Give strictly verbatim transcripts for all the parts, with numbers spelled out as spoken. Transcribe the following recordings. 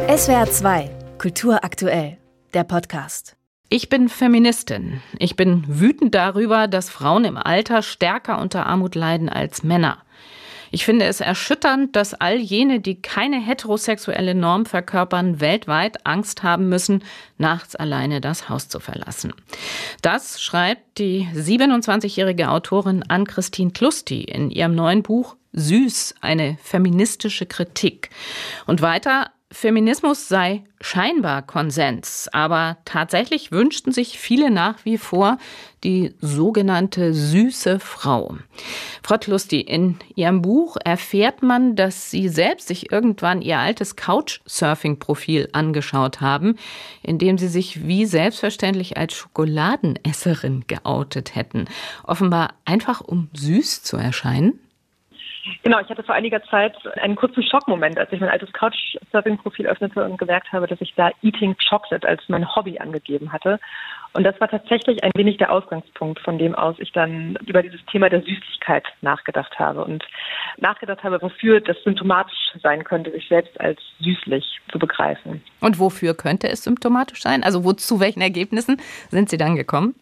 S W R zwei, Kultur aktuell, der Podcast. Ich bin Feministin. Ich bin wütend darüber, dass Frauen im Alter stärker unter Armut leiden als Männer. Ich finde es erschütternd, dass all jene, die keine heterosexuelle Norm verkörpern, weltweit Angst haben müssen, nachts alleine das Haus zu verlassen. Das schreibt die siebenundzwanzigjährige Autorin Ann-Christine Klusti in ihrem neuen Buch Süß, eine feministische Kritik. Und weiter: Feminismus sei scheinbar Konsens, aber tatsächlich wünschten sich viele nach wie vor die sogenannte süße Frau. Frau Klusti, in Ihrem Buch erfährt man, dass Sie selbst sich irgendwann Ihr altes Couchsurfing-Profil angeschaut haben, in dem Sie sich wie selbstverständlich als Schokoladenesserin geoutet hätten. Offenbar einfach, um süß zu erscheinen? Genau, ich hatte vor einiger Zeit einen kurzen Schockmoment, als ich mein altes Couchsurfing-Profil öffnete und gemerkt habe, dass ich da Eating Chocolate als mein Hobby angegeben hatte. Und das war tatsächlich ein wenig der Ausgangspunkt, von dem aus ich dann über dieses Thema der Süßlichkeit nachgedacht habe und nachgedacht habe, wofür das symptomatisch sein könnte, sich selbst als süßlich zu begreifen. Und wofür könnte es symptomatisch sein? Also wo, zu welchen Ergebnissen sind Sie dann gekommen?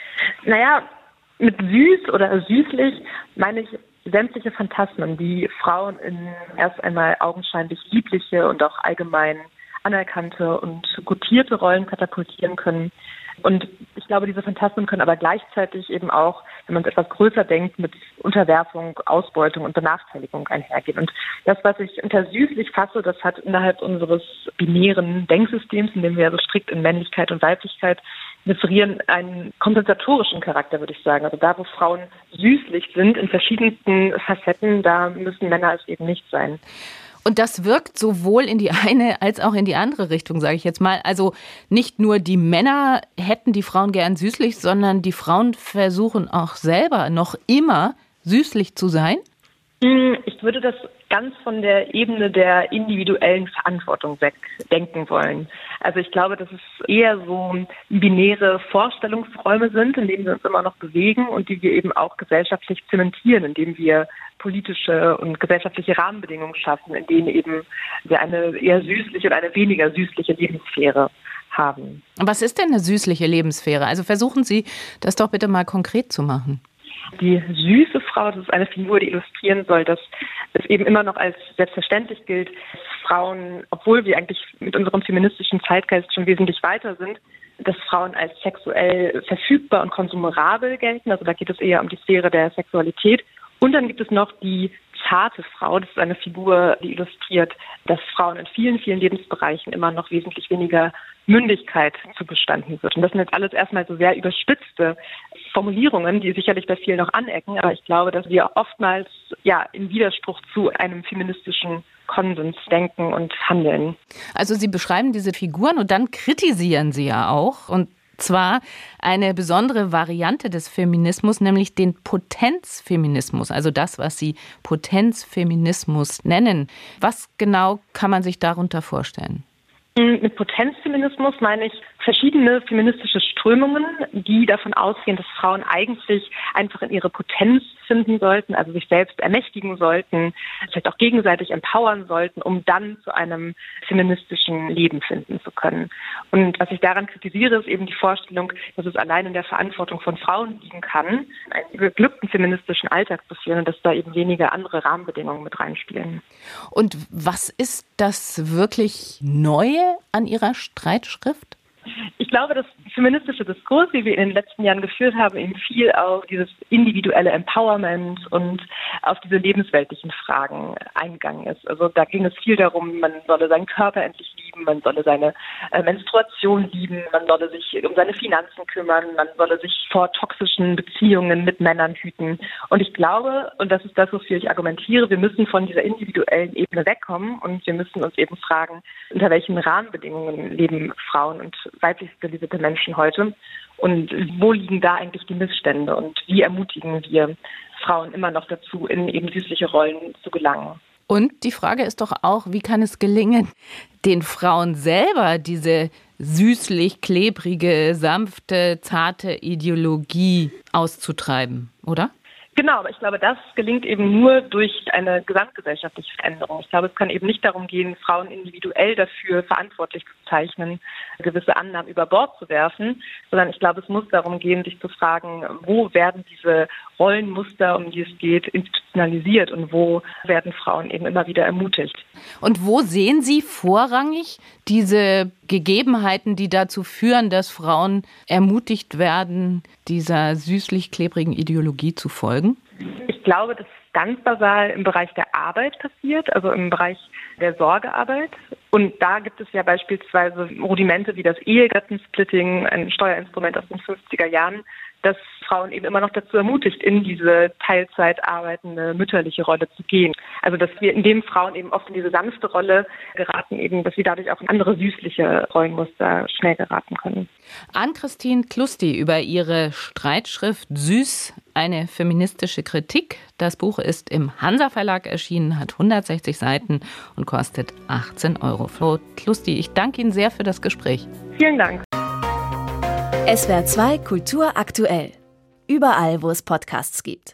Naja, mit süß oder süßlich meine ich sämtliche Phantasmen, die Frauen in erst einmal augenscheinlich liebliche und auch allgemein anerkannte und gutierte Rollen katapultieren können. Und ich glaube, diese Phantasmen können aber gleichzeitig eben auch, wenn man es etwas größer denkt, mit Unterwerfung, Ausbeutung und Benachteiligung einhergehen. Und das, was ich unter süßlich fasse, das hat innerhalb unseres binären Denksystems, in dem wir so strikt in Männlichkeit und Weiblichkeit differieren, einen kompensatorischen Charakter, würde ich sagen. Also da, wo Frauen süßlich sind, in verschiedensten Facetten, da müssen Männer es eben nicht sein. Und das wirkt sowohl in die eine als auch in die andere Richtung, sage ich jetzt mal. Also nicht nur die Männer hätten die Frauen gern süßlich, sondern die Frauen versuchen auch selber noch immer süßlich zu sein? Ich würde das ganz von der Ebene der individuellen Verantwortung wegdenken wollen. Also ich glaube, dass es eher so binäre Vorstellungsräume sind, in denen wir uns immer noch bewegen und die wir eben auch gesellschaftlich zementieren, indem wir politische und gesellschaftliche Rahmenbedingungen schaffen, in denen eben wir eine eher süßliche oder eine weniger süßliche Lebenssphäre haben. Was ist denn eine süßliche Lebenssphäre? Also versuchen Sie, das doch bitte mal konkret zu machen. Die süße Frau, das ist eine Figur, die illustrieren soll, dass es eben immer noch als selbstverständlich gilt, dass Frauen, obwohl wir eigentlich mit unserem feministischen Zeitgeist schon wesentlich weiter sind, dass Frauen als sexuell verfügbar und konsumerabel gelten. Also da geht es eher um die Sphäre der Sexualität. Und dann gibt es noch die zarte Frau, das ist eine Figur, die illustriert, dass Frauen in vielen, vielen Lebensbereichen immer noch wesentlich weniger Mündigkeit zugestanden wird. Und das sind jetzt alles erstmal so sehr überspitzte Formulierungen, die sicherlich bei vielen noch anecken, aber ich glaube, dass wir oftmals ja in Widerspruch zu einem feministischen Konsens denken und handeln. Also Sie beschreiben diese Figuren und dann kritisieren Sie ja auch, und zwar eine besondere Variante des Feminismus, nämlich den Potenzfeminismus, also das, was Sie Potenzfeminismus nennen. Was genau kann man sich darunter vorstellen? Mit Potenzfeminismus meine ich verschiedene feministische Strömungen, die davon ausgehen, dass Frauen eigentlich einfach in ihre Potenz finden sollten, also sich selbst ermächtigen sollten, vielleicht auch gegenseitig empowern sollten, um dann zu einem feministischen Leben finden zu können. Und was ich daran kritisiere, ist eben die Vorstellung, dass es allein in der Verantwortung von Frauen liegen kann, einen beglückten feministischen Alltag zu führen und dass da eben weniger andere Rahmenbedingungen mit reinspielen. Und was ist das wirklich Neue an Ihrer Streitschrift? Ich glaube, das feministische Diskurs, wie wir in den letzten Jahren geführt haben, eben viel auf dieses individuelle Empowerment und auf diese lebensweltlichen Fragen eingegangen ist. Also da ging es viel darum, man solle seinen Körper endlich lieben, man solle seine äh, Menstruation lieben, man solle sich um seine Finanzen kümmern, man solle sich vor toxischen Beziehungen mit Männern hüten. Und ich glaube, und das ist das, wofür ich argumentiere, wir müssen von dieser individuellen Ebene wegkommen und wir müssen uns eben fragen, unter welchen Rahmenbedingungen leben Frauen und weiblich sozialisierte Menschen heute und wo liegen da eigentlich die Missstände und wie ermutigen wir Frauen immer noch dazu, in eben süßliche Rollen zu gelangen. Und die Frage ist doch auch, wie kann es gelingen, den Frauen selber diese süßlich, klebrige, sanfte, zarte Ideologie auszutreiben, oder? Genau, aber ich glaube, das gelingt eben nur durch eine gesamtgesellschaftliche Veränderung. Ich glaube, es kann eben nicht darum gehen, Frauen individuell dafür verantwortlich zu zeichnen, gewisse Annahmen über Bord zu werfen, sondern ich glaube, es muss darum gehen, sich zu fragen, wo werden diese Rollenmuster, um die es geht, institutionalisiert und wo werden Frauen eben immer wieder ermutigt. Und wo sehen Sie vorrangig diese Gegebenheiten, die dazu führen, dass Frauen ermutigt werden, dieser süßlich-klebrigen Ideologie zu folgen? Ich glaube, dass ganz basal im Bereich der Arbeit passiert, also im Bereich der Sorgearbeit. Und da gibt es ja beispielsweise Rudimente wie das Ehegattensplitting, ein Steuerinstrument aus den fünfziger Jahren, das Frauen eben immer noch dazu ermutigt, in diese Teilzeit arbeitende mütterliche Rolle zu gehen. Also dass wir, indem Frauen eben oft in diese sanfte Rolle geraten, eben, dass sie dadurch auch in andere süßliche Rollenmuster schnell geraten können. Ann-Christine Klusti über ihre Streitschrift Süß, eine feministische Kritik. Das Buch ist im Hansa Verlag erschienen, hat hundertsechzig Seiten und kostet achtzehn Euro. Frau Klusti, ich danke Ihnen sehr für das Gespräch. Vielen Dank. S W R zwei Kultur aktuell. Überall, wo es Podcasts gibt.